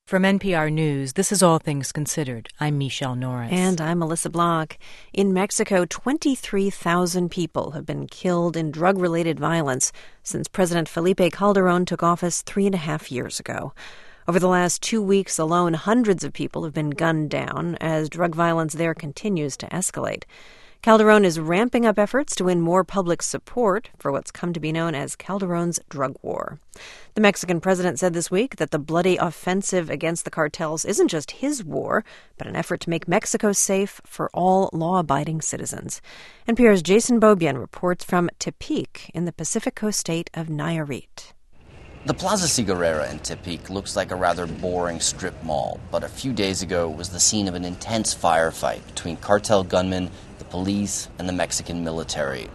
From NPR News, this is All Things Considered. I'm Michelle Norris. And I'm Melissa Block. In Mexico, 23,000 people have been killed in drug-related violence since President Felipe Calderón took office 3.5 years ago. Over the last 2 weeks alone, hundreds of people have been gunned down as drug violence there continues to escalate. Calderón is ramping up efforts to win more public support for what's come to be known as Calderón's drug war. The Mexican president said this week that the bloody offensive against the cartels isn't just his war, but an effort to make Mexico safe for all law-abiding citizens. NPR's Jason Beaubien reports from Tepic in the Pacific Coast state of Nayarit. The Plaza Cigarrera in Tepic looks like a rather boring strip mall, but a few days ago was the scene of an intense firefight between cartel gunmen, the police, and the Mexican military.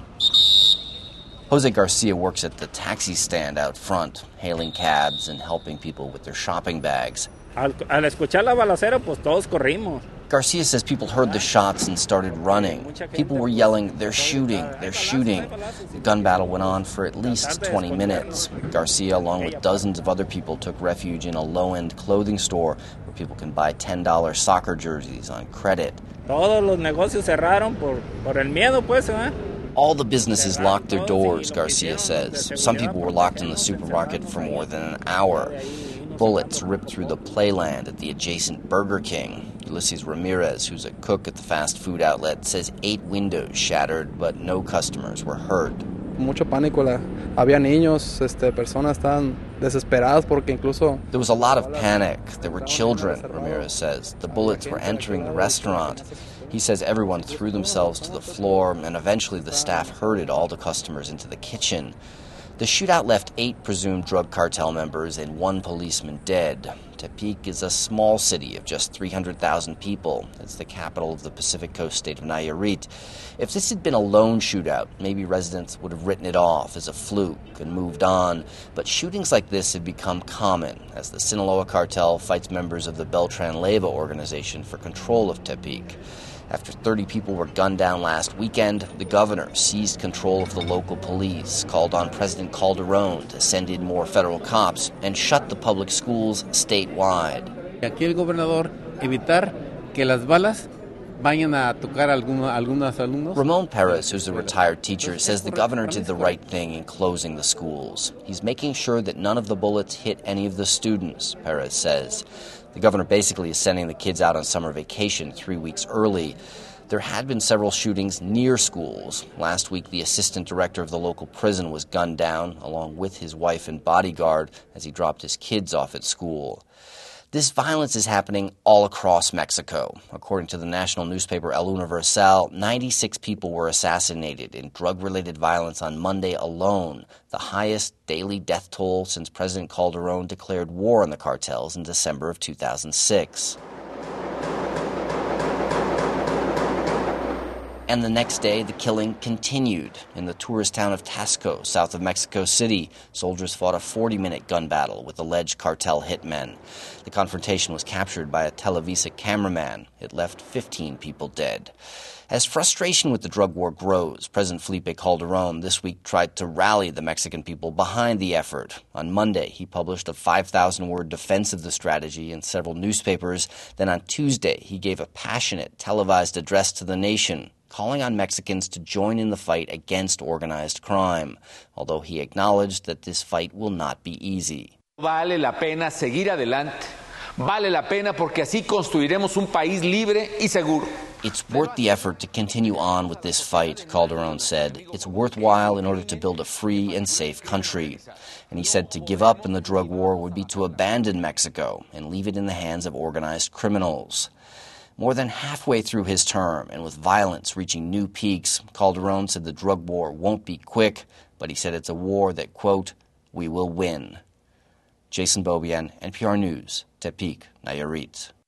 Jose Garcia works at the taxi stand out front, hailing cabs and helping people with their shopping bags. Al escuchar la balacera, pues todos corrimos. Garcia says people heard the shots and started running. People were yelling, "They're shooting, they're shooting." The gun battle went on for at least 20 minutes. Garcia, along with dozens of other people, took refuge in a low-end clothing store where people can buy $10 soccer jerseys on credit. Todos los negocios cerraron por el miedo, pues, ¿eh? All the businesses locked their doors, Garcia says. Some people were locked in the supermarket for more than an hour. Bullets ripped through the playland at the adjacent Burger King. Ulysses Ramirez, who's a cook at the fast food outlet, says 8 windows shattered, but no customers were hurt. Mucho pánico, había niños, personas estaban desesperadas porque incluso... There was a lot of panic. There were children, Ramirez says. The bullets were entering the restaurant. He says everyone threw themselves to the floor, and eventually the staff herded all the customers into the kitchen. The shootout left 8 presumed drug cartel members and 1 policeman dead. Tepic is a small city of just 300,000 people. It's the capital of the Pacific Coast state of Nayarit. If this had been a lone shootout, maybe residents would have written it off as a fluke and moved on. But shootings like this have become common as the Sinaloa cartel fights members of the Beltran Leyva organization for control of Tepic. After 30 people were gunned down last weekend, the governor seized control of the local police, called on President Calderón to send in more federal cops, and shut the public schools statewide. Aquí el gobernador evitar que las balas vayan a tocar algunos alumnos. Ramon Perez, who's a retired teacher, says the governor did the right thing in closing the schools. He's making sure that none of the bullets hit any of the students, Perez says. The governor basically is sending the kids out on summer vacation 3 weeks early. There had been several shootings near schools. Last week, the assistant director of the local prison was gunned down, along with his wife and bodyguard, as he dropped his kids off at school. This violence is happening all across Mexico. According to the national newspaper El Universal, 96 people were assassinated in drug-related violence on Monday alone, the highest daily death toll since President Calderón declared war on the cartels in December of 2006. And the next day, the killing continued. In the tourist town of Tasco, south of Mexico City, soldiers fought a 40-minute gun battle with alleged cartel hitmen. The confrontation was captured by a Televisa cameraman. It left 15 people dead. As frustration with the drug war grows, President Felipe Calderón this week tried to rally the Mexican people behind the effort. On Monday, he published a 5,000-word defense of the strategy in several newspapers. Then on Tuesday, he gave a passionate, televised address to the nation, calling on Mexicans to join in the fight against organized crime, although he acknowledged that this fight will not be easy. Vale la pena seguir adelante. Vale la pena porque así construiremos un país libre y seguro. It's worth the effort to continue on with this fight, Calderón said. It's worthwhile in order to build a free and safe country. And he said to give up in the drug war would be to abandon Mexico and leave it in the hands of organized criminals. More than halfway through his term, and with violence reaching new peaks, Calderón said the drug war won't be quick, but he said it's a war that, quote, we will win. Jason Beaubien, NPR News, Tepic, Nayarit.